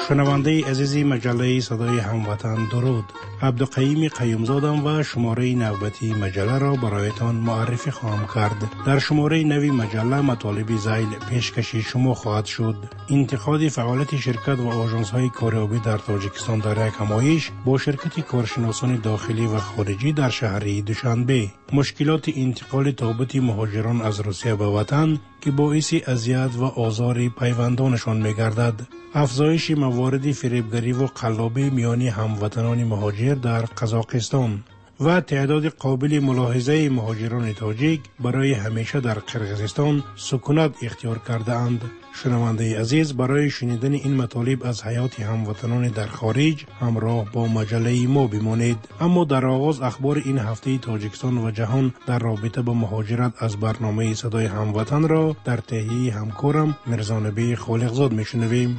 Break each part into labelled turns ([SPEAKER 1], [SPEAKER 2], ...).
[SPEAKER 1] شنونده عزیزی مجله صدای هموطن درود. عبدالقییم قیومزادم و شماره نوبتی مجله را برایتان معرفی خواهم کرد. در شماره نوی مجله مطالب ذیل پیشکشی شما خواهد شد. انتقاد فعالیت شرکت و آژانس های کاریابی در تاجیکستان در یک همایش با شرکت کارشناسان داخلی و خارجی در شهر دوشنبه. مشکلات انتقال تابوت مهاجران از روسیه به وطن که باعث اذیت و آزار پیوندانشان می‌گردد. افزایش موارد فریبگری و قلابی میان هموطنان مهاجر در قزاقستان و تعداد قابل ملاحظه مهاجران تاجیک برای همیشه در قرقیزستان سکونت اختیار کرده اند. شنونده عزیز، برای شنیدن این مطالب از حیات هموطنان در خارج همراه با مجله ما بمانید. اما در آغاز اخبار این هفته تاجیکستان و جهان در رابطه با مهاجرت از برنامه صدای هموطن را در تهیه همکارم مرزانبی خالقزاد میشنویم.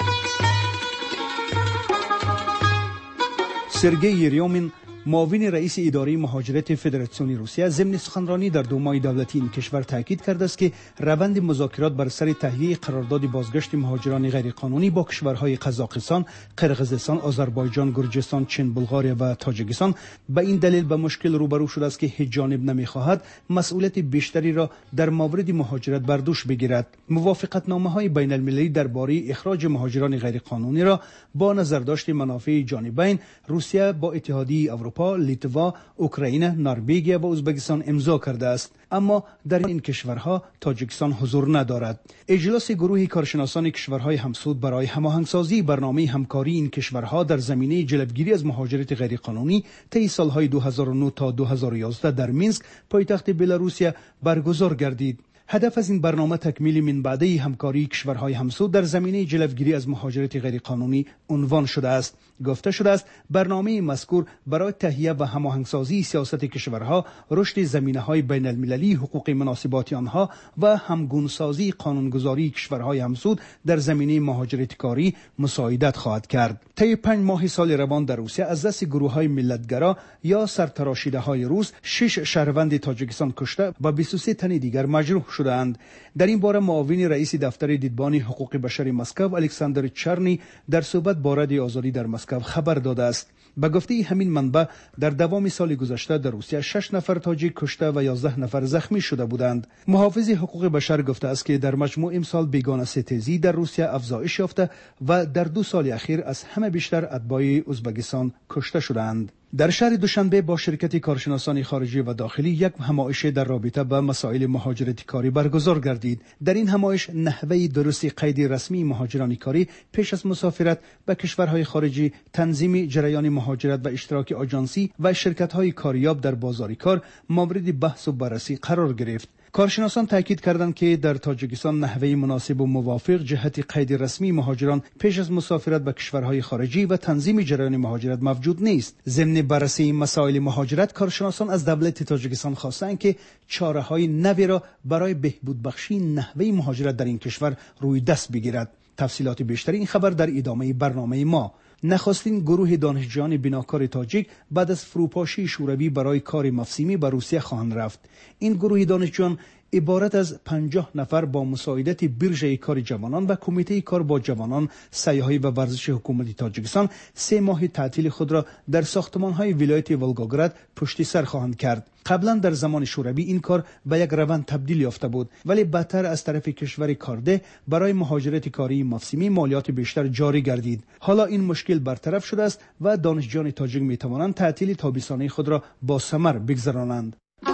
[SPEAKER 2] سرگئی یریومین، معاون رئیس اداره مهاجرت فدراسیون روسیه، ضمن سخنرانی در دومای دولتی این کشور تاکید کرده است که روند مذاکرات بر سر تهیه قرارداد بازگشت مهاجران غیرقانونی با کشورهای قزاقستان، قرقیزستان، آذربایجان، گرجستان، چین، بلغاریا و تاجیکستان به این دلیل به مشکل روبرو شده است که هیچ جانب نمی‌خواهد مسئولیت بیشتری را در مورد مهاجرت بر دوش بگیرد. موافقتنامه‌های بین‌المللی درباره اخراج مهاجران غیرقانونی را با نظرداشت منافع جانبین روسیه با اتحادیه اروپا، لیتوا، اوکراین، نروژ و ازبکستان امضا کرده است، اما در این کشورها تاجیکستان حضور ندارد. اجلاس گروه کارشناسان کشورهای همسود برای هماهنگسازی برنامه همکاری این کشورها در زمینه جلوگیری از مهاجرت غیرقانونی طی سالهای 2009 تا 2011 در مینسک، پایتخت بلاروسیه برگزار گردید. هدف از این برنامه تکمیل منبعده همکاری کشورهای همسود در زمینه جلوگیری از مهاجرت غیرقانونی عنوان شده است. گفته شده است برنامه مذکور برای تهیه و هماهنگسازی سیاست کشورها، رشد زمینه‌های بین‌المللی، حقوق مناسبات آنها و همگونسازی قانونگذاری کشورهای همسود در زمینه مهاجرت کاری مساعدت خواهد کرد. طی 5 ماه سال روان در روسیه از دست گروه‌های ملت‌گرا یا سرتراشیده‌های روس 6 شهروند تاجیکستان کشته و 23 تن دیگر مجروح شدند. در این باره معاون رئیس دفتر دیدبان حقوق بشر مسکو الکساندر چرنی در صحبت با رادیو آزادی در مسکو خبر داده است. به گفته همین منبع در دوام سال گذشته در روسیه 6 نفر تاجیک کشته و 11 نفر زخمی شده بودند. محافظ حقوق بشر گفته است که در مجموع امسال بیگانه ستیزی در روسیه افزایش یافته و در 2 سال اخیر از همه بیشتر اتباع ازبکستان کشته شدند. در شهر دوشنبه با شرکت کارشناسان خارجی و داخلی یک همایش در رابطه با مسائل مهاجرت کاری برگزار گردید. در این همایش نحوه درست قید رسمی مهاجران کاری پیش از مسافرت به کشورهای خارجی، تنظیم جریان مهاجرت و اشتراک آژانسی و شرکت‌های کاریاب در بازار کار مورد بحث و بررسی قرار گرفت. کارشناسان تاکید کردند که در تاجیکستان نحوه مناسب و موافق جهت قید رسمی مهاجران پیش از مسافرت به کشورهای خارجی و تنظیم جریان مهاجرت موجود نیست. ضمن بررسی مسائل مهاجرت، کارشناسان از دولت تاجیکستان خواستند که چاره‌های نوی را برای بهبود بخشی نحوه مهاجرت در این کشور روی دست بگیرد. تفصیلات بیشتر این خبر در ادامه برنامه ما. نخستین گروه دانشجویان بناکار تاجیک بعد از فروپاشی شوروی برای کار مفصلی به روسیه خواهند رفت. این گروه دانشجویان عبارت از 50 نفر با مساعدت بیرژه کار جوانان و کمیته کار با جوانان، سیاحی و ورزش حکومت تاجیکستان 3 ماه تعطیل خود را در ساختمان‌های ولایت ولگاگراد پشت سر خواهند کرد. قبلا در زمان شوروی این کار به یک روند تبدیل یافته بود، ولی بدتر از طرف کشور کارده برای مهاجرت کاری مفصلی مالیات بیشتر جاری گردید. حالا این مشکل برطرف شده است و دانشجویان تاجیک می توانند تعطیل تابستانه خود را با ثمر بگذرانند.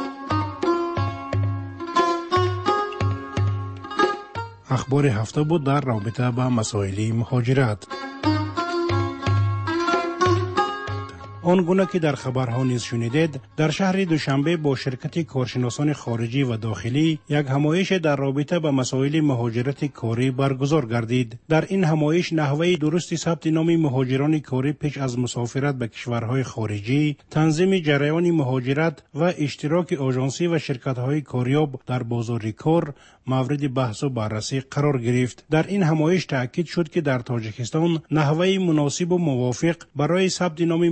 [SPEAKER 1] اخبار هفته بود در رابطه با مسائل مهاجرت. آنگونه که در خبرها نیز شنیدید، در شهر دوشنبه با شرکت کارشناسان خارجی و داخلی یک همایش در رابطه با مسائل مهاجرت کاری برگزار گردید. در این همایش نحوه درست ثبت نام مهاجران کاری پیش از مسافرت به کشورهای خارجی، تنظیم جریان مهاجرت و اشتراک آژانسی و شرکت‌های کاریاب در بازار کار مورد بحث و بررسی قرار گرفت. در این همایش تاکید شد که در تاجیکستان نحوه مناسب و موافق برای ثبت نام مهاجران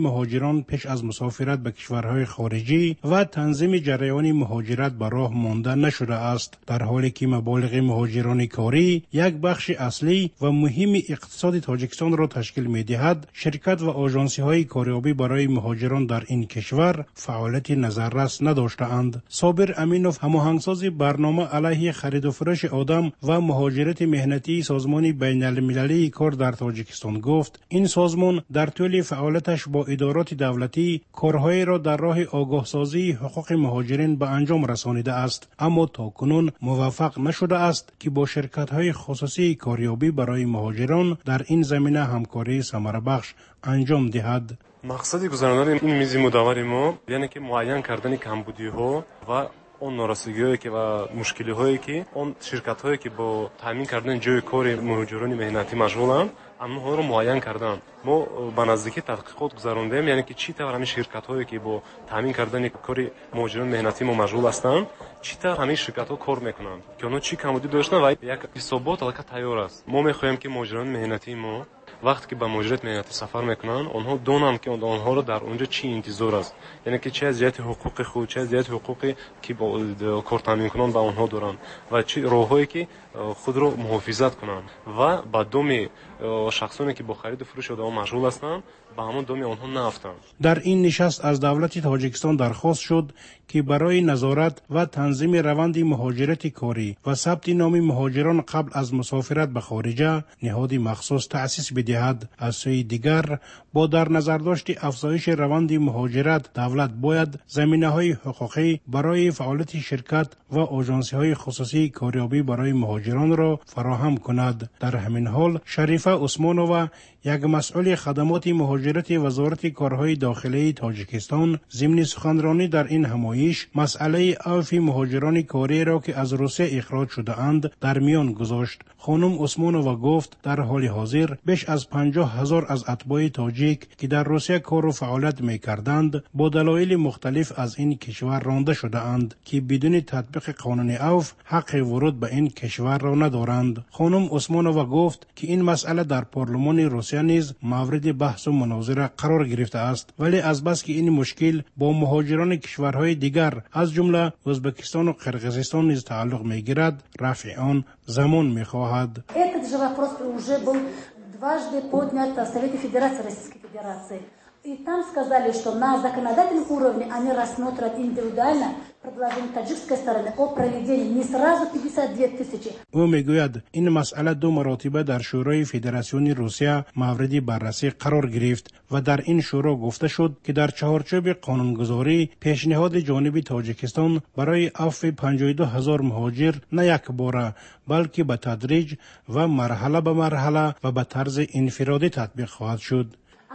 [SPEAKER 1] مهاجران پیش از مسافرت به کشورهای خارجی و تنظیم جریان مهاجرت به راه مانده نشده است، در حالی که مبالغ مهاجران کاری یک بخش اصلی و مهم اقتصاد تاجیکستان را تشکیل می‌دهد. شرکت و آژانسی‌های کاریابی برای مهاجران در این کشور فعالیت نظررس نداشته‌اند. صابر امینوف، هماهنگساز برنامه علیه خرید و فروش آدم و مهاجرت مهنتی سازمان بین‌المللی کار در تاجیکستان گفت این سازمان در طول فعالیتش با ادارات دولتی کارهای را در راه آگاهسازی حقوق مهاجرین به انجام رسانیده است، اما تاکنون موفق نشده است که با شرکت‌های خصوصی کاریابی برای مهاجران در این زمینه همکاری ثمره بخش انجام دهد.
[SPEAKER 3] مقصد گذراندن این میز مداور ما یعنی که معین کردن کمبودی‌ها و اون نارسی‌هایی که و مشکل‌هایی که اون شرکت‌هایی که با تامین کردن جای کار مهاجران مهنتی مشغولند آنها رو معین کردن. ما با نزدیکی تحقیقات گذراندیم، یعنی که چی طور همین شرکت‌هایی که با تامین کردن کار مهاجران مهنتی ما مشغول هستند چی طور همین شرکت‌ها کار میکنند که اونها چی کمبودی داشتن و یک حسابات البته تیار است. ما می‌خوایم که مهاجران مهنتی ما وقتی که به مهاجرت مهنتی سفر میکنن آنها دونن که آنها رو در اونجا چی انتظار است، یعنی که چه از جهت حقوق خود چه از جهت حقوقی که با کار تامین کنن به آنها دارن و چه راههایی که خود رو محافظت کنن و با دوم شخصانی که با خرید و فروش آدم مشغول هستند به همون دوم آنها نافتند.
[SPEAKER 1] در این نشست از دولت تاجیکستان درخواست شد که برای نظارت و تنظیم روند مهاجرت کاری و ثبت نام مهاجران قبل از مسافرت به خارجه نهاد مخصوص تأسیس بدهد. از سوی دیگر با در نظر داشت افزایش روند مهاجرت دولت باید زمینه‌های حقوقی برای فعالیت شرکت و آژانسی‌های خصوصی کاریابی برای مهاجران را فراهم کند. در همین حال شریفه عثمانووا، یک مسئول خدمات مهاجرت وزارت کارهای داخلی تاجیکستان، ضمن سخنرانی در این همایش مسئله عفو مهاجران کاری را که از روسیه اخراج شده اند در میان گذاشت. خانم عثمانووا گفت در حال حاضر بیش از 50,000 از اتباع تاجیک که در روسیه کار و فعالیت می‌کردند با دلایل مختلف از این کشور رانده شده اند که بدون تطبیق قانون عفو حق ورود به این کشور را ندارند. خانم عثمانووا گفت که این مسئله در پارلمان روسیه نیز مورد بحث و مناظره قرار گرفته است، ولی از بس که این مشکل با مهاجران کشورهای دیگر از جمله ازبکستان و قرقیزستان نیز تعلق می‌گیرد، رفع آن زمان می‌خواهد.
[SPEAKER 4] Этот же вопрос уже был дважды поднят в Совете Федерации Российской Федерации. И там сказали, что на законодательном уровне они рассмотрят индивидуально предложение таджикской стороны о проведении не сразу 52 тысячи.
[SPEAKER 1] او میگوید این مسئله دو مرتبه در شورای فدراسیون روسیه مورد بررسی قرار گرفت و در این شورا گفته شد که در چهارچوب قانونگذاری پیشنهاد جانب تاجیکستان برای عفو 52,000 مهاجر نه یک باره بلکه به تدریج و مرحله به مرحله و به طرز انفرادی تطبیق خواهد شد.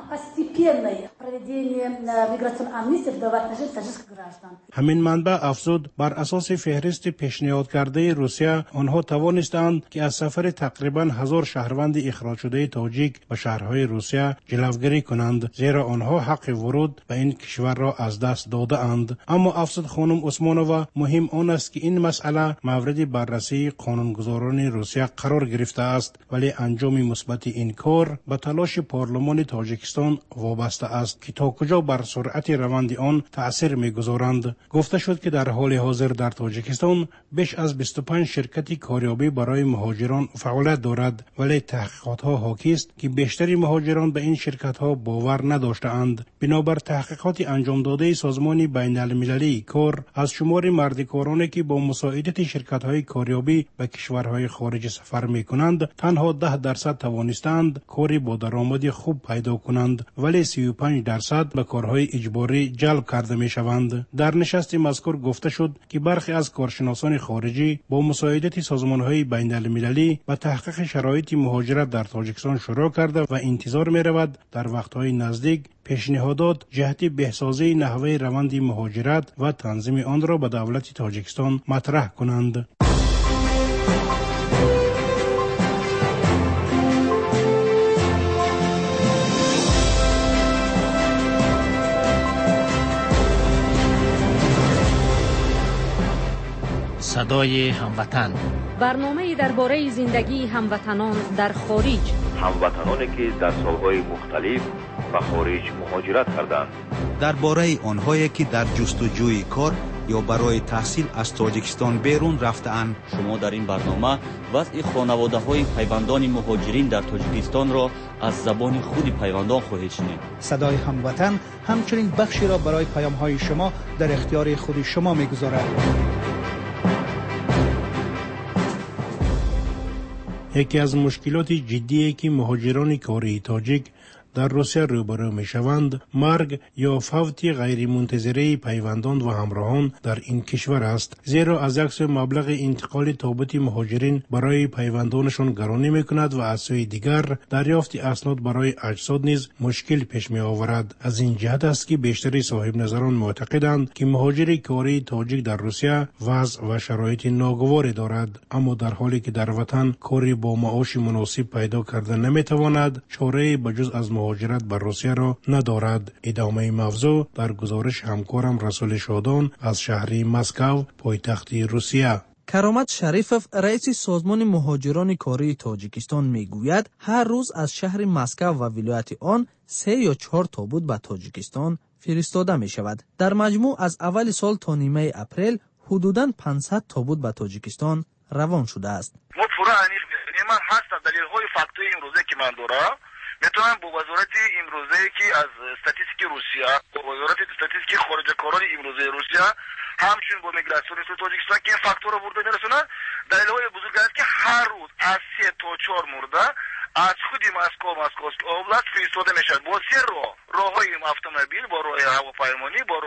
[SPEAKER 1] همین منبع افزود بر اساس فهرست پیشنهاد کرده روسیه آنها توانستند که از سفر تقریبا 1000 شهروند اخراج شده تاجیک به شهرهای روسیه جلوگیری کنند، زیرا آنها حق ورود به این کشور را از دست داده اند. اما افزود خانم عثمانووا مهم آن است که این مسئله مورد بررسی قانونگذاران روسیه قرار گرفته است، ولی انجام مثبت این کار به تلاش پارلمان تاجیکستان وابسته است که تا کجا بر سرعت روند آن تأثیر می‌گذارند. گفته شد که در حال حاضر در تاجیکستان بیش از 25 شرکت کاریابی برای مهاجران فعالیت دارد، ولی تحقیقات‌ها حاکی است که بیشتر مهاجران به این شرکت‌ها باور نداشته‌اند. بنابر تحقیقات انجام داده سازمان بین‌المللی کار، از شمار مردکارانی که با مساعدت شرکت‌های کاریابی به کشورهای خارجی سفر می‌کنند، تنها 10% توانستند کاری با درآمد خوب پیدا کنند، ولی 35% به کارهای اجباری جلب کرده می شوند. در نشست مذکور گفته شد که برخی از کارشناسان خارجی با مساعدت سازمانهای بین المللی به تحقیق شرایط مهاجرت در تاجیکستان شروع کرده و انتظار می رود در وقتهای نزدیک پیشنهادات جهت بهسازی نحوه روند مهاجرت و تنظیم آن را به دولت تاجیکستان مطرح کنند.
[SPEAKER 5] صدای هموطن،
[SPEAKER 6] برنامه درباره زندگی هموطنان در خارج،
[SPEAKER 7] هموطنانی که در سالهای مختلف به خارج مهاجرت کردند.
[SPEAKER 8] درباره آنهایی که در جستجوی کار یا برای تحصیل از تاجیکستان بیرون رفته‌اند،
[SPEAKER 9] شما در این برنامه وضع خانواده‌های پیوندان مهاجرین در تاجیکستان را از زبان خود پیوندان خواهید شنید.
[SPEAKER 2] صدای هموطن همچنین بخشی را برای پیام‌های شما در اختیار خود شما می‌گذارد.
[SPEAKER 1] یکی از مشکلات جدی که مهاجران کاری تاجیک در روسیه روبرو می شوند مرگ یا فوت غیر منتظره پیوندان و همراهان در این کشور است، زیرا از یک سوی مبلغ انتقال تابوت مهاجرین برای پیوندانشان گرانی می کند و از سوی دیگر دریافت اسناد برای اجساد نیز مشکل پیش می آورد. از این جهت است که بیشتر صاحب نظران معتقدند که مهاجر کاری تاجیک در روسیه وضع و شرایط ناگواری دارد، اما در حالی که در وطن کاری با معاش مناسب پیدا کردن نمی تواند، چاره بجز از مهاجرت بر روسیه را ندارد. ادامه موضوع در گزارش همکارم رسول شادان از شهر مسکو، پایتخت روسیه.
[SPEAKER 10] کرامت شریفوف رئیس سازمان مهاجران کاری تاجیکستان میگوید هر روز از شهر مسکو و ولایت آن 3 یا 4 تابوت به تاجیکستان فرستاده می شود. در مجموع از اول سال تا نیمه اپریل حدوداً 500 تابوت به تاجیکستان روان شده است.
[SPEAKER 11] ما پورا انیخ می‌کنیم. من هست دلیل‌های فاکتوری امروزه که من دارم میتونم با وزارت امروزه که از استاتستیک روسیه، با وزارت استاتستیک خارجه کاران امروزه روسیه، همچنین با میگراسیون تاجیکستان که این فاکتور رو برده میرسونن، دلیل‌های بزرگ است که هر روز از 3 تا 4 مرده از خود مسکو اوبلاست فرستاده میشن با 3 راههای اتومبیل، با راه هواپیمایی، با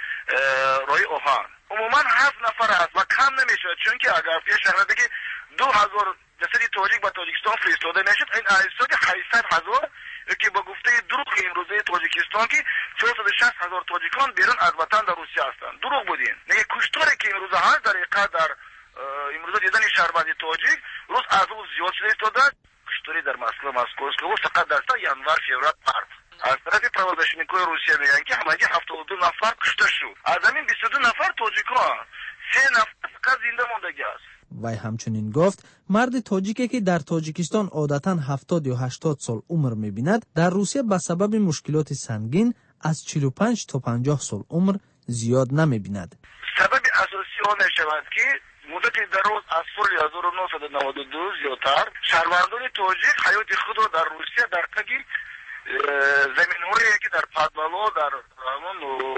[SPEAKER 11] راه آهن. عموما 7 نفر است و کم نمیشه، چون که اگر پیش شهر بگی 2000 جسدی تاجیک به تاجیکستان فرستاده نشد، این اجساد 800,000 که با گفته دروغ امروزه تاجیکستان که 460,000 تاجیکان بیرون از وطن در روسیه هستند، دروغ بودین. نگه کشتاری که امروزه هست در حقیقت در امروزه دیدن شهروندی تاجیک روز از روز زیاد شده ایستاده. کشتاری در مسکو فقط در سال ینور فوریه مارس از طرف پروازشنیکای روسیه میگن که همگی 72 نفر کشته شد. از همین 22 نفر تاجیکان، 3 نفر فقط زنده ماندگی است.
[SPEAKER 10] وی همچنین گفت مرد تاجیکی که در تاجیکستان عادتاً 70 یا 80 سال عمر می‌بیند، در روسیه به سبب مشکلات سنگین از 45 تا 50 سال عمر زیاد نمی‌بیند.
[SPEAKER 11] سبب اساسی آن می‌شود که مدت دراز از سال 1992 زیادتر شهروندان تاجیک حیات خود را در روسیه در تگی زمین‌هایی که در پادوالا در همون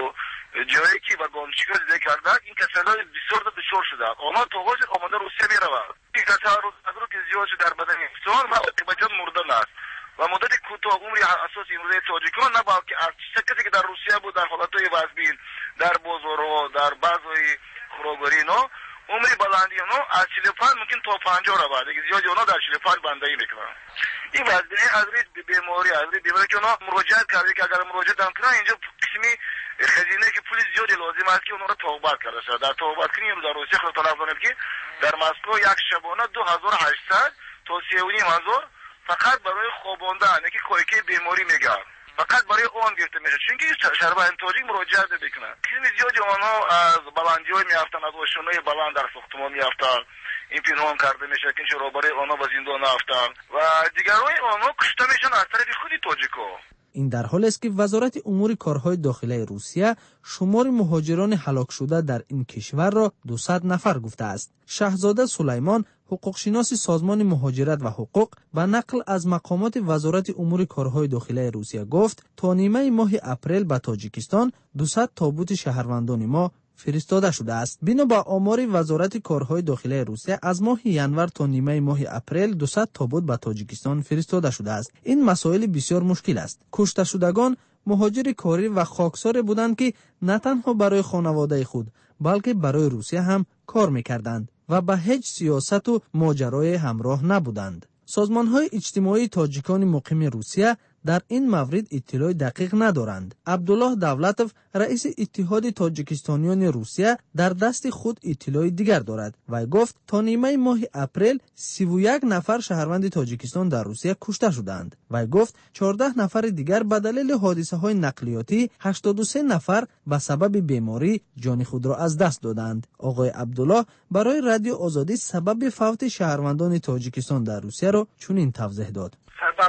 [SPEAKER 11] جایی که با گامچیکا زده کرده این کسان‌های بسیار دشوار شده. آنها توغاز آمده روسیه می‌روند. این کسان رو که زیاد در بدن انسان و عاقبتاً مردن است و مدت کوتاه عمری اساس امروزه تاجیکان نه بلکه از کسی که در روسیه بود در حالت‌های وضعی در بازارها در بعضی خوراک‌گری عمری بلندی از 45 ممکن تا 50 را بعد اگه زیادی اونا در 45 بندگی میکنن. این وضعیت از بیماری که اونا مراجعت کرده که اگر مراجعت نکنن اینجا قسمی خزینه که پول زیادی لازم است که اونا را توبت کرده شد. در توبت کنیم در روسیه خود طلب کنیم که در مسکو یک شبانه 2800 تا 3500 فقط برای خواباندن که کویکه بیماری میگن فقط برای اون گرفته میشه، چون که شهروند تاجیک مراجعت نمیکنن. کمی زیادی آنها از بلندی‌های میافتن، از آشنای بلند در ساختمان میافتن، این پنهان کرده میشه که چرا برای آنها به زندان رفتن و دیگرای آنها کشته میشن از طرف خود تاجیک‌ها.
[SPEAKER 10] این در حالی است که وزارت امور کارهای داخلی روسیه شمار مهاجران هلاک شده در این کشور را 200 نفر گفته است. شهزاده سلیمان، حقوقشناس سازمان مهاجرت و حقوق، به نقل از مقامات وزارت امور کارهای داخلی روسیه گفت تا نیمه ماه اپریل به تاجیکستان 200 تابوت شهروندان ما فرستاده شده است. بنا به آمار وزارت کارهای داخلی روسیه از ماه ینور تا نیمه ماه اپریل 200 تابوت به تاجیکستان فرستاده شده است. این مسائل بسیار مشکل است. کشته شدگان مهاجر کاری و خاکسار بودند که نه تنها برای خانواده خود بلکه برای روسیه هم کار می‌کردند و به هیچ سیاست و ماجرای همراه نبودند. سازمان‌های اجتماعی تاجیکان مقیم روسیه در این مورد اطلاع دقیق ندارند. عبدالله دولتوف، رئیس اتحاد تاجیکستانیان روسیه، در دست خود اطلاع دیگر دارد و گفت تا نیمه ماه اپریل 31 نفر شهروند تاجیکستان در روسیه کشته شدند و گفت 14 نفر دیگر به دلیل حادثه‌های نقلیاتی، 83 نفر به سبب بیماری جان خود را از دست دادند. آقای عبدالله برای رادیو آزادی سبب فوت شهروندان تاجیکستان در روسیه را چنین توضیح داد.
[SPEAKER 11] سبب‌های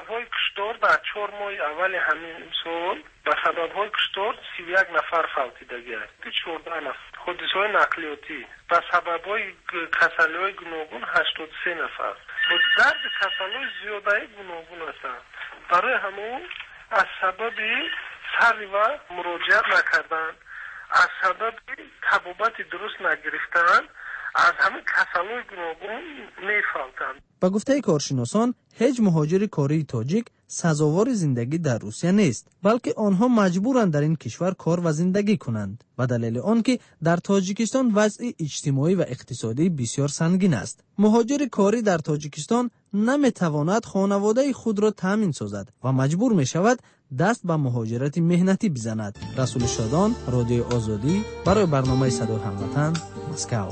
[SPEAKER 12] کشتار در 4 ماه اول همین سال به سبب‌های کشتار 31 نفر فوتیدگی است. 14 نفر حادثه‌های نقلیاتی به سبب‌های کسل‌های گوناگون 83 نفر. با درد کسل‌های زیاده گوناگون هستند. برای همون از سبب سر و مراجعت نکردن، از سبب طبابت درست نگرفتن، از همین کسل‌های گوناگون می‌فوتند.
[SPEAKER 10] با گفته کارشناسان هیچ مهاجر کاری تاجیک سزاوار زندگی در روسیه نیست، بلکه آنها مجبورند در این کشور کار و زندگی کنند و دلیل آن که در تاجیکستان وضع اجتماعی و اقتصادی بسیار سنگین است. مهاجر کاری در تاجیکستان نمیتواند خانواده خود را تامین سازد و مجبور می شود دست به مهاجرت مهنتی بزند. رسول شادان، رادیو آزادی، برای برنامه صدای هموطن، مسکو.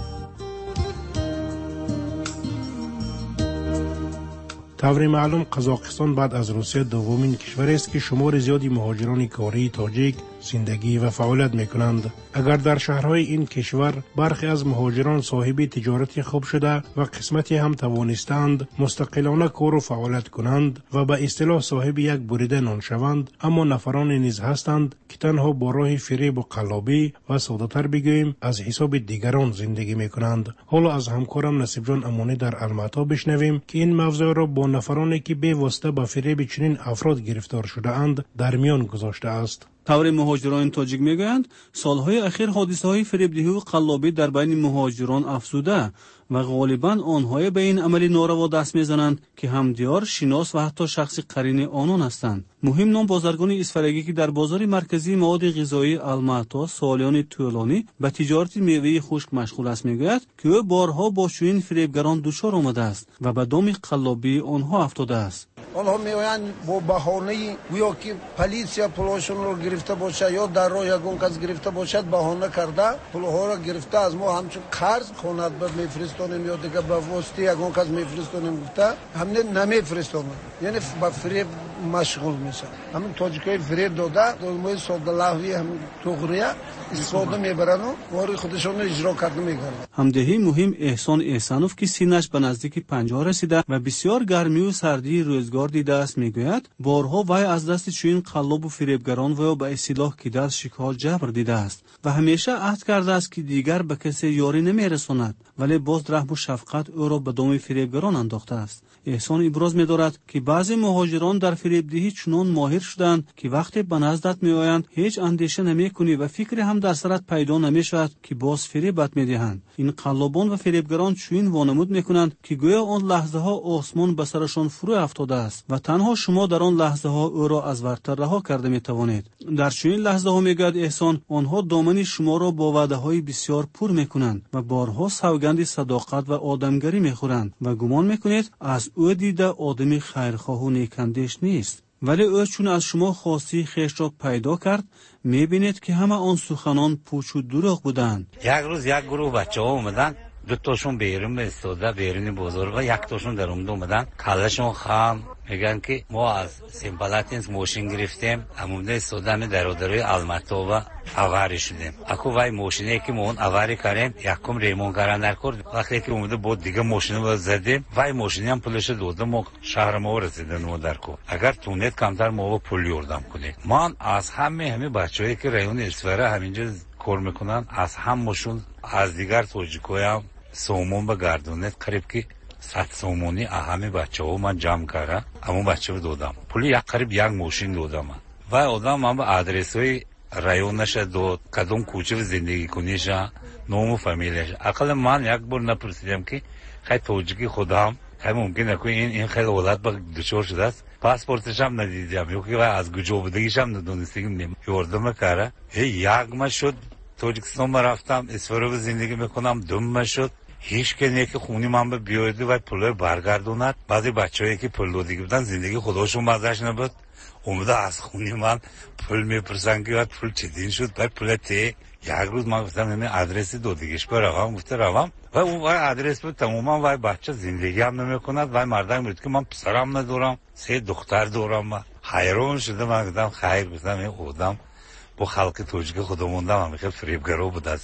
[SPEAKER 1] طور معلوم قزاقستان بعد از روسیه دومین کشور است که شمار زیادی مهاجران کاری تاجیک زندگی و فعالیت میکنند. اگر در شهرهای این کشور برخی از مهاجران صاحب تجارتی خوب شده و قسمتی هم توانستند مستقلانه کار و فعالیت کنند و به اصطلاح صاحب یک بریده نان شوند، اما نفران نیز هستند که تنها با راه فریب و قلابی و ساده‌تر بگوییم از حساب دیگران زندگی میکنند. حالا از همکارم نصیب جان امانی در الماتا بشنویم که این موضوع را با نفرانی که به واسطه به فریب چنین افراد گرفتار شده اند در میان گذاشته است.
[SPEAKER 13] طور مهاجران تاجیک میگویند سالهای اخیر حادثه‌های فریبدهی و قلابی در بین مهاجران افزوده و غالباً آنها به این عمل ناروا دست میزنند که همدیار، شناس و حتی شخص قرین آنان هستند. مهم نام بازرگان اسفرگی که در بازار مرکزی مواد غذایی الماتا سالیان طولانی به تجارت میوه خشک مشغول است میگوید که او بارها با چنین فریبگران دچار آمده است و به دام قلابی آنها افتاده است.
[SPEAKER 14] آنها میآیند با بهانه گویا که پلیسیا پولشون رو گرفته باشه یا در راه یگان کس گرفته باشد بهانه کرده پولها را گرفته از ما همچون قرض خواند میفرستونیم یا دیگه به واسطه یگان کس میفرستونیم گفته همین نمیفرستونیم، یعنی با فریب مشغول میشن. همین تاجیکای فریب داده دولمای ساده لحوی همین توغریه استفاده میبرن و واری خودشون اجرا کرده میگردن.
[SPEAKER 13] همدهی مهم احسان احسانوف که سینش به نزدیک 50 رسیده و بسیار گرمی و سردی روزگار دیده است میگوید بارها وی از دست چنین قلاب و فریبگران و به اصطلاح که در شکار جبر دیده است و همیشه عهد کرده است که دیگر به کسی یاری نمیرساند، ولی باز رحم و شفقت او را به دام فریبگران انداخته است. احسان ابراز می‌دارد که بعضی مهاجران در فریبدهی چنان ماهر شدند که وقتی به نزدت میآیند هیچ اندیشه نمی‌کنی و فکری هم در سرت پیدا نمی‌شود که باز فریبت می‌دهند. این قلابان و فریبگران چنین وانمود می‌کنند که گویا آن لحظه‌ها آسمان به سرشان فرو افتاده است و تنها شما در آن لحظه‌ها او را از ورطه رها کرده می‌توانید. در چنین لحظه‌ها میگوید احسان آنها دامن شما را با وعده‌های بسیار پر می‌کنند و بارها سوگند صداقت و آدمگری می‌خورند و گمان می‌کنید از او دیده آدمی خیرخواه و نیکندیش نیست، ولی او چون از شما خواستی خیش را پیدا کرد می‌بینید که همه آن سخنان پوچ و دروغ بودند.
[SPEAKER 15] یک روز یک گروه بچه‌ها اومدن، دو تاشون بیرون ایستاده بیرون بازار و یک تاشون در اومدن کلشون خم میگن که ما از سیمپلاتینس ماشین گرفتیم امونده ایستاده درودروی الماتا و اواری شدیم. اکو وای ماشینی که ما اون اواری کردیم یکم ریمون کردن نکرد، وقتی که اومده بود دیگه ماشین رو زدیم وای ماشینی هم پولش داده ما شهر ما رسیدن ما در کو. اگر تونید کمتر ما پول یوردم کنید. من از همه بچه‌ای که رایون اسفره همینجا کار میکنن از همشون از دیگر توجیکویم سومون به گردونت قریب که 100 سومونی همه بچه‌ها من جمع کردم اما بچه‌ها دادم پولی یک قریب یک ماشین دادم و آدم من به آدرس‌های رایونش داد کدوم کوچه زندگی کنیش نام و فامیلش. اقل من یک بار نپرسیدم که خیلی توجیکی خودم خیلی ممکنه که این خیلی اولاد به دچار شده است پاسپورتش هم ندیدم یا که از کجا بودگیش هم ندونستیم یاردم کرده. یک ما شد تاجیکستان ما رفتم اسفرو زندگی میکنم دوم شد هیچ که خونی من به بیایده و پول برگردوند. بعضی بچه‌ای که پول دادی بودن زندگی خودشون مزهش نبود اومده از خونی من پول میپرسن که بعد پول چدین شد بعد پول ته یک روز من گفتم همین آدرسی دادیش برام گفته روام و اون آدرس بود تماما و بچه زندگی هم نمیکند و مردم بود که من پسرم ندارم 3 دختر دارم. من حیران شدم من گفتم خیر گفتم این آدم با خلق توجیه خودموندم هم خیلی فریبگرا بود است.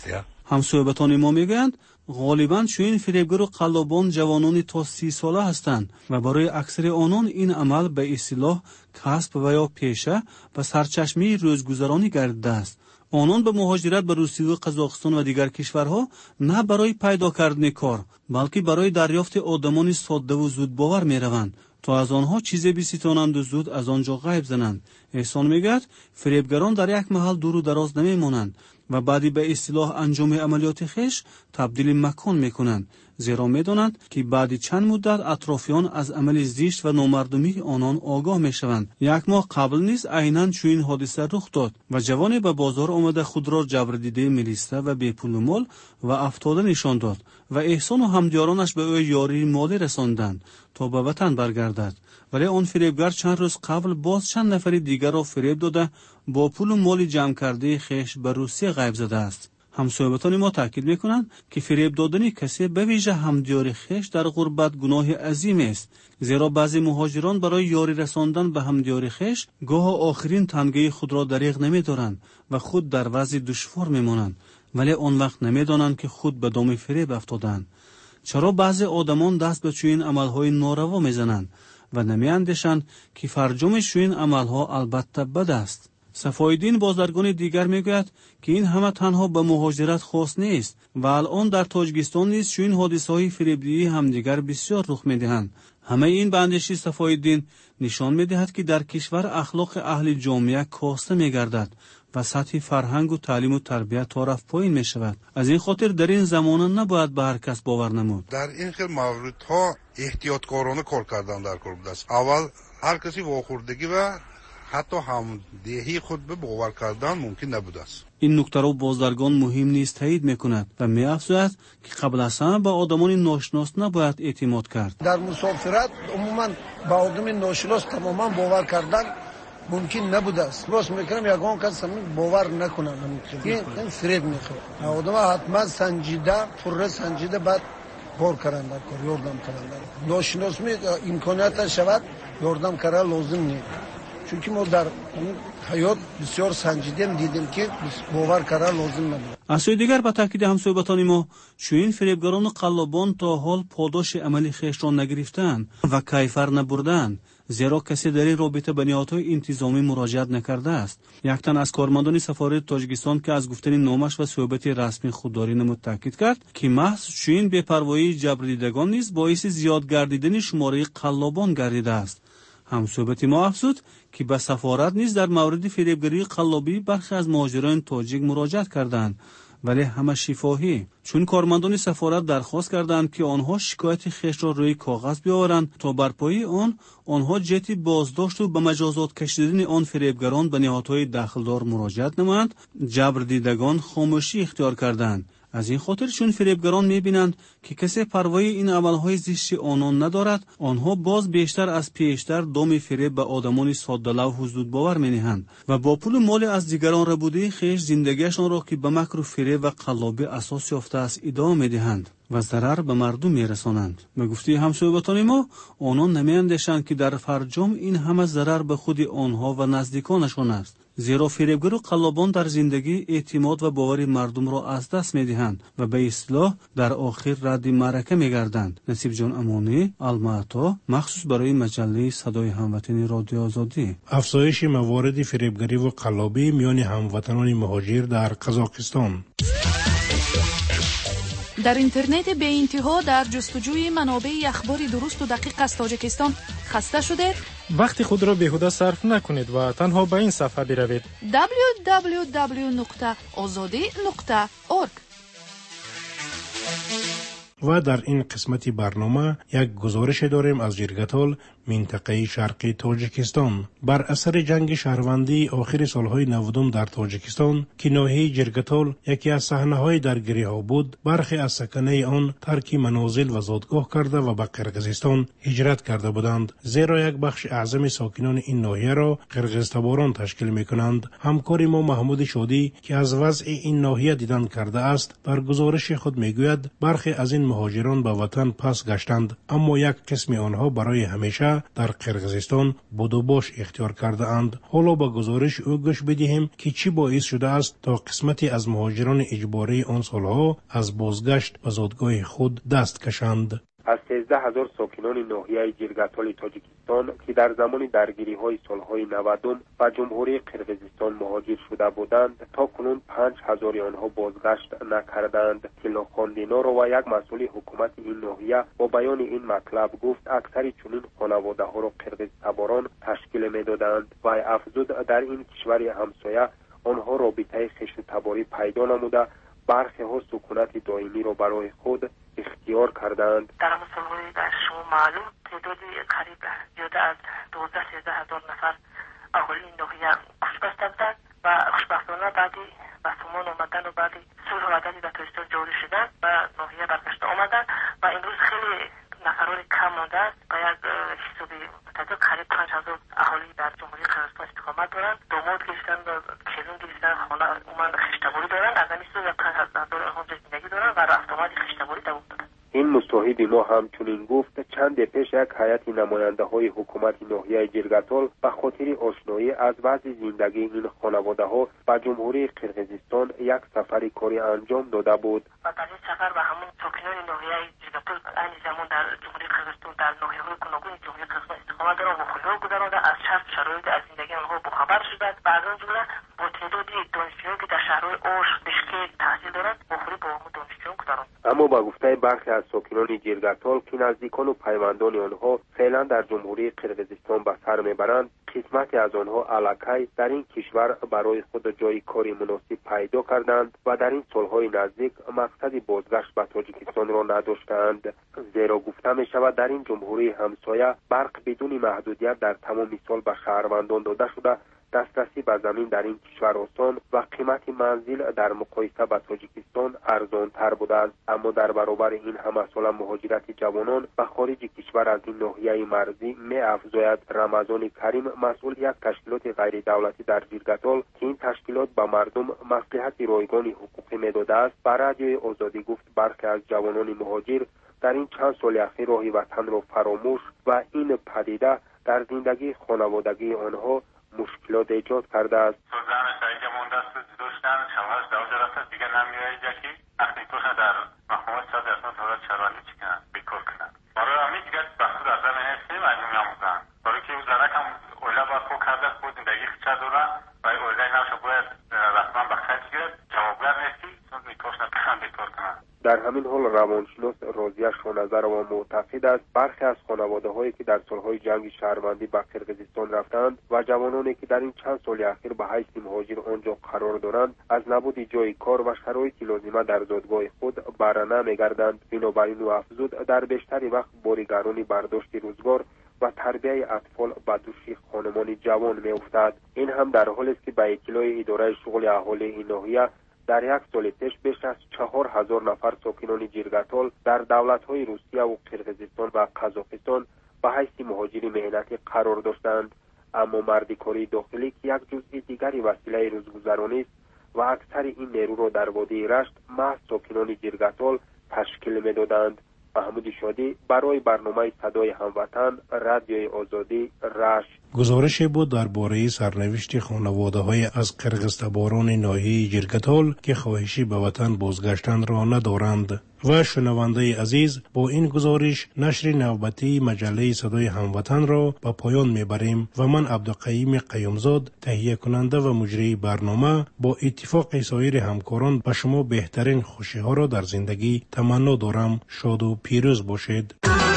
[SPEAKER 13] همسایبتان ما میگویند غالباً چنین فریبگر و قلابان جوانان تا 30 ساله هستند و برای اکثر آنان این عمل به اصطلاح کسب و یا پیشه و سرچشمه روزگذرانی گردیده است. آنان به مهاجرت به روسیه و قزاقستان و دیگر کشورها نه برای پیدا کردن کار بلکه برای دریافت آدمان ساده و زود باور می روند تا از آنها چیزی بستانند و زود از آنجا غیب زنند. احسان میگوید فریبگران در یک محل دور و دراز نمی مانند و بعدی به اصطلاح انجام عملیات خویش تبدیل مکان میکنند، زیرا میدانند که بعد چند مدت اطرافیان از عمل زشت و نامردمی آنان آگاه میشوند. یک ماه قبل نیز عیناً چنین حادثه رخ داد و جوانی به بازار آمده خود را جبر دیده میلیسته و بی پول و مال و افتاده نشان داد و احسان و همدیارانش به او یاری مالی رساندند تا به وطن برگردد. ولی آن فریبگر چند روز قبل باز چند نفر دیگر را فریب داده با پول و مال جمع کرده خویش به روسیه غیب زده است. همسایبتان ما تاکید میکنند که فریب دادن کسی به ویژه همدیار خویش در غربت گناه عظیم است، زیرا بعضی مهاجران برای یاری رساندن به همدیار خویش گاه آخرین تنگه خود را دریغ نمیدارند و خود در وضع دشوار میمانند، ولی آن وقت نمیدانند که خود به دام فریب افتادند. چرا بعضی آدمان دست به چنین عملهای ناروا میزنند و نمیاندیشند که فرجام چنین عملها البته بد است؟ صفایالدین بازرگان دیگر میگوید که این همه تنها به مهاجرت خاص نیست و الان در تاجیکستان نیز چنین حادثه‌های فریبدهی همدیگر بسیار رخ میدهند. همه این به اندیشه صفایالدین نشان میدهد که در کشور اخلاق اهل جامعه کاسته میگردد و سطح فرهنگ و تعلیم و تربیت طرف پایین می شود. از این خاطر در این زمانه نباید به هر کس باور نمود.
[SPEAKER 16] در این خیلی موردها احتیاطکارانه کار کردن در کار بوده است. اول هر کسی واخوردگی و حتی همدهی خود به باور کردن ممکن نبوده است.
[SPEAKER 13] این نکته را بازرگان مهم نیست تایید میکند و می‌افزاید که قبل از همه به آدمان ناشناس نباید اعتماد کرد.
[SPEAKER 14] در مسافرت عموما به آدم ناشناس تماما باور کردن ممکن نبوده است. راست میکنم یگان کس باور نکنه، این فریب میخوره. آدم حتما سنجیده، پر سنجیده بعد کار کردن، کار یاردم کردن. ناشناس می امکانیت شود یاردم کردن لازم نیست. چون که ما در حیات بسیار سنجیدیم دیدیم که باور کردن لازم نبود.
[SPEAKER 13] از سوی دیگر به تاکید همسایبتان ما چنین فریبگران و قلابان تا حال پاداش عملی خویش را نگرفتند و کیفر نبردند، زیرا کسی در این رابطه به نهادهای انتظامی مراجعت نکرده است. یک تن از کارمندان سفارت تاجیکستان که از گفتن نامش و صحبت رسمی خودداری نمود تاکید کرد که محض چنین بی‌پروایی جبردیدگان نیز باعث زیاد گردیدن شماره قلابان گردیده است. همصحبت ما افزود که به سفارت نیز در مورد فریبگری قلابی برخی از مهاجران تاجیک مراجعت کردند، ولی همه شفاهی. چون کارمندان سفارت درخواست کردند که آنها شکایت خویش را روی کاغذ بیاورند تا بر پای آنها جهت بازداشت و به مجازات کشیدن آن فریبگران به نهادهای دخلدار مراجعت نمایند، جبردیدگان خاموشی اختیار کردند. از این خاطر چون فریبگران می‌بینند که کسی پروای این عملهای زشت آنان ندارد، آنها باز بیشتر از پیشتر دام فریب به آدمان ساده‌لو و زود باور می‌نهند و با پول مال از دیگران ربوده خویش زندگیشان را که به مکر و فریب و قلابی اساس یافته است ادامه می‌دهند و ضرر به مردم می‌رسانند. به گفته همسایبتان ما آنان نمی‌اندیشند که در فرجام این همه ضرر به خود آنها و نزدیکانشان است، زیرا فریبگر و قلابان در زندگی اعتماد و باور مردم را از دست می‌دهند و به اصطلاح در آخر رد معرکه می‌گردند. نصیب جان امانی، المعطا، مخصوص برای مجله صدای هموطنی رادیو آزادی.
[SPEAKER 1] افزایش موارد فریبگری و قلابی میان هموطنان مهاجر در قزاقستان.
[SPEAKER 6] در اینترنت به انتها در جستجوی منابع اخبار درست و دقیق از تاجیکستان خسته شده؟
[SPEAKER 17] وقت خود را بیهوده صرف نکنید و تنها به این صفحه بروید:
[SPEAKER 6] www.azadi.org.
[SPEAKER 1] و در این قسمت برنامه یک گزارش داریم از جرگتال، منطقه شرقی تاجیکستان. بر اثر جنگ شهروندی آخر سالهای 90 در تاجیکستان که ناحیه جرگتال یکی از صحنه‌های درگیری ها بود، برخی از سکنه آن ترک منازل و زادگاه کرده و به قرقیزستان هجرت کرده بودند، زیرا یک بخش اعظم ساکنان این ناحیه را قرقیزتباران تشکیل می‌کنند. همکار ما محمود شادی که از وضع این ناحیه دیدن کرده است، در گزارش خود میگوید برخی از این مهاجران به وطن پس گشتند، اما یک قسم آنها برای همیشه در قرقیزستان بود و باش اختیار کرده اند. حالا به گزارش او گوش بدهیم که چی باعث شده است تا قسمتی از مهاجران اجباری آن سالها از بازگشت به زادگاه خود دست کشند.
[SPEAKER 18] از 13,000 ساکنان ناحیه جرگتال تاجیکستان که در زمان درگیری‌های سالهای 90 به جمهوری قرقیزستان مهاجر شده بودند تا کنون 5,000 آنها بازگشت نکردند. تیلا خاندینار و یک مسئول حکومت این ناحیه با بیان این مطلب گفت اکثر چنین خانواده‌ها را قرقیز تباران تشکیل می‌دادند و افزود در این کشور همسایه آنها رابطه خشت تباری پیدا نموده برخی ها سکونت دائمی را برای خود اختیار کردند.
[SPEAKER 19] در مسابقه در شما معلوم تعدادی قریب زیاده از 12-13 هزار نفر اهالی این ناحیه خوشبخت بودند و خوشبختانه بعدی به سامان آمدن و بعدی صلح و عدالت در تاجیکستان جاری شدن و ناحیه برگشته آمدن و امروز خیلی نفرات کم مانده است و یک حسابی متعدد قریب 5,000 اهالی در جمهوری قرقیزستان استقامت دارند. داماد گرفتن و کلون گرفتن، خانه اومد خشتباری دارند. از این سو 5,000 آنها زندگی دارند و رفت آمد خشتباری دوام دارند.
[SPEAKER 18] این مصاحب ما همچنین گفت چند پیش یک هیئت نماینده های حکومت ناحیه جرگتال به خاطر آشنایی از وضع زندگی این خانواده ها به جمهوری قرقیزستان یک سفر کاری انجام داده بود.
[SPEAKER 19] و در این سفر به همون ساکنان ناحیه جرگتال این زمان در جمهوری قرقیزستان در ناحیه های گوناگون جمهوری قرقیزستان استقامت دارند و خودرو گذرانده از شرایط از زندگی آنها باخبر شدند و از آن جمله با تعدادی دانشجویان که در شهرهای اوش، بشکک تحصیل دارند مخاطب با همون دانشجویان گذراند.
[SPEAKER 18] اما با گفته برخی از ساکنان جرگتال که نزدیکان و پیوندان آنها فعلا در جمهوری قرقیزستان به سر میبرند، قسمتی از آنها الکی در این کشور برای خود جای کاری مناسب پیدا کردند و در این سالهای نزدیک مقصد بازگشت به تاجیکستان را نداشتند. زیرا گفته می شود در این جمهوری همسایه برق بدون محدودیت در تمام سال به شهروندان داده شده، دسترسی به زمین در این کشور آسان و قیمت منزل در مقایسه با تاجیکستان ارزان تر بوده است. اما در برابر این همه سال مهاجرت جوانان به خارج کشور از این ناحیه مرزی می افزاید رمضان کریم مسئول یک تشکیلات غیر دولتی در جرگتال که این تشکیلات به مردم مصلحت رایگان حقوقی می داده است به رادیوی آزادی گفت برخی از جوانان مهاجر در این چند سال اخیر راه وطن را فراموش و این پدیده در زندگی خانوادگی آنها مشکلات ایجاد کرده است.
[SPEAKER 20] زنش اینجا مونده است داشتن شوهرش دوجا رفته دیگه نمیاد اینجا که وقتی توشن در مقامات شاید اصلا دولت شهروندی چی کنن بیکار کنن. برای همین دیگه بحث در زمین هستیم از این میاموزن. برای که او زنک هم اولا باید خود کرده است خود زندگی خیچه دارن و اولا نوشه باید رسما به خرج گرد جوابگر نیستی چون میکاش نکنن بیکار کنن.
[SPEAKER 18] در همین حال روانشناس راضیه شانظر و معتقد است برخی از خانواده‌هایی که در سالهای جنگ شهروندی به قرقیزستان رفتند و جوانانی که در این چند سال اخیر به حیث مهاجر آنجا قرار دارند از نبود جای کار و شرایط لازمه در زادگاه خود برنه می‌گردند. بنابراین او افزود در بیشتر وقت بارگرانی برداشت روزگار و تربیت اطفال به دوش خانمان جوان می‌افتد. این هم در حالی است که به اطلاع اداره شغل اهالی این ناحیه در یک سال پیش بیش از 4,000 نفر ساکنان جرگتال در دولت‌های روسیه و قرقیزستان و قزاقستان به حیث مهاجر مهنتی قرار داشتند. اما مردکاری داخلی که یک جزء دیگری وسیله روزگذرانی است و اکثر این نیرو را در وادی رشت محض ساکنان جرگتال تشکیل می‌دادند. محمود شادی برای برنامه صدای هموطن رادیوی آزادی رشت.
[SPEAKER 1] گزارش بود درباره سرنوشت خانواده‌های از قرقیزتباران ناحیه جرگتال که خواهشی به وطن بازگشتن را ندارند. و شنونده عزیز، با این گزارش نشر نوبتی مجله صدای هموطن را به پایان میبریم و من عبدالقییم قیومزاد تهیه کننده و مجری برنامه با اتفاق سایر همکاران به شما بهترین خوشی ها را در زندگی تمنا دارم. شاد و پیروز باشید.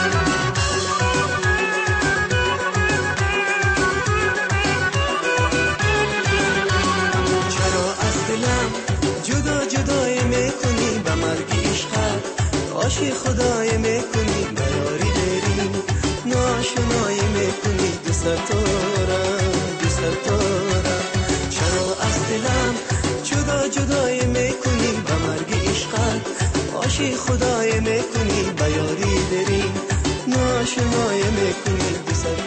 [SPEAKER 21] عاشق خدای میکنی نیاری بری ناشنای میکنی دوست دارم چرا از دلم جدای میکنی به مرگ عشقت عاشق خدای میکنی بیاری بری ناشنای میکنی دوست